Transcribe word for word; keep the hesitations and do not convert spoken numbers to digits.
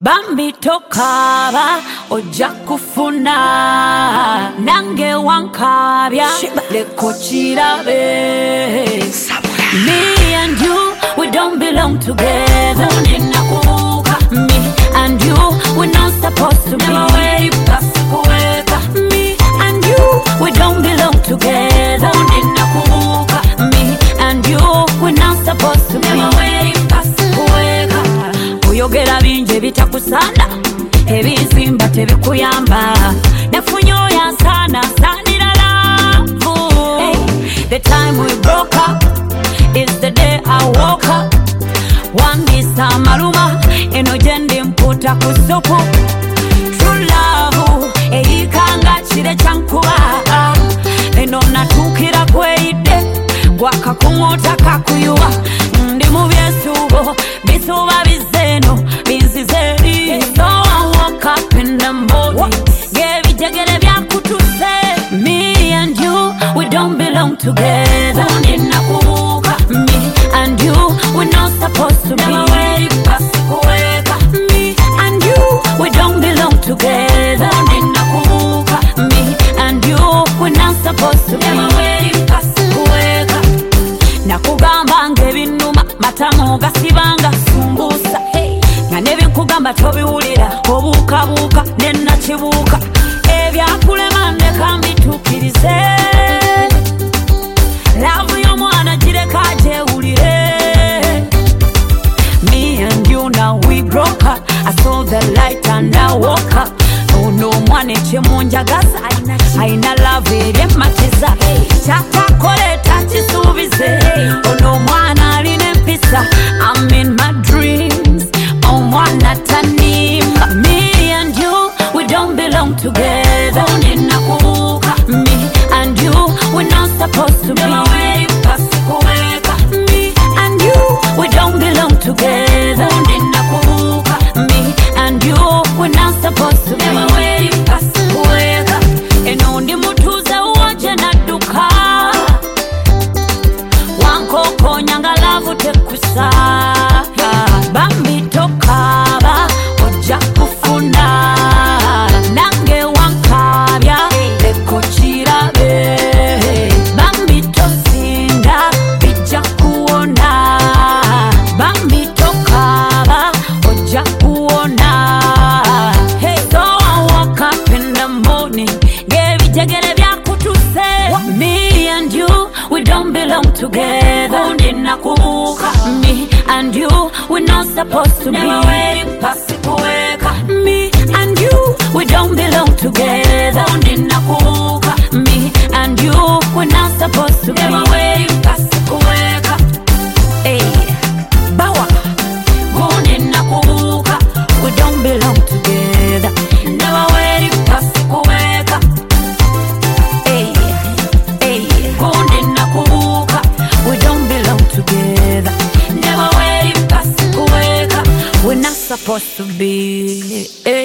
Bambi tokaba ojja kufuna nange wankabya leko kirabe. Me and you, we don't belong together. Me and you, we're not supposed to be. Me and you, we don't belong together. Me and you, we're not supposed to be. Oyogera binje bitakusana, ebizimba tebikuyamba. Nafunyo ya sana sanira lavu. The time we broke up is the day I woke up. Wangisa maruma eno jendi mputa kusupu. True love eikanga chire chankuba. Eno natukira kweide gwaka kumota kakuyuwa. Ndi mubyesubo bisuba bizeno binzizeri. So I woke up in the morning, gave it jagere byakutuse. Me and you, we don't belong together. Me and you, we're not supposed to be. Me and you, we don't belong together. Me and you, we're not supposed to be. Nakugamba ngebinuma matamu gasibanga sumbusa. Na nebikugamba tobiwulira obuuka buuka nenna kibuuka. Ebyakulema ndeka mbitukirize. Love y'omwana gireka agyewulire. Me and you now we broke up. I saw the light and I woke up. Ono omwana ekyemunjagaza ayina love ebyemmatiza. Kyakakole takisuubize. Ono omwana alina empisa. I'm in my dreams. Omwana tanimba. Me and you, we don't belong together. Me and you, we're not supposed to be. Me and you, we don't belong together. Me and you, we're not supposed to be. Eno ndi mutuze uwaje nadduka. Wankoko nyanga lavu tekusa. Bambi tokaba ojja kufuna nange wankabya leko kirabe. Bambi tosinda bijja kuwona. Bambi tokaba ojja kuwona. So I woke up in the morning, gave it jagere byakutuse. Me and you, we don't belong together. Me and you, we're not supposed to be. Me and you, we don't belong together. Me and you, we're not supposed to be. Hey, bawa, we don't belong together. Hey, hey, we don't belong together. We're not supposed to be. Hey.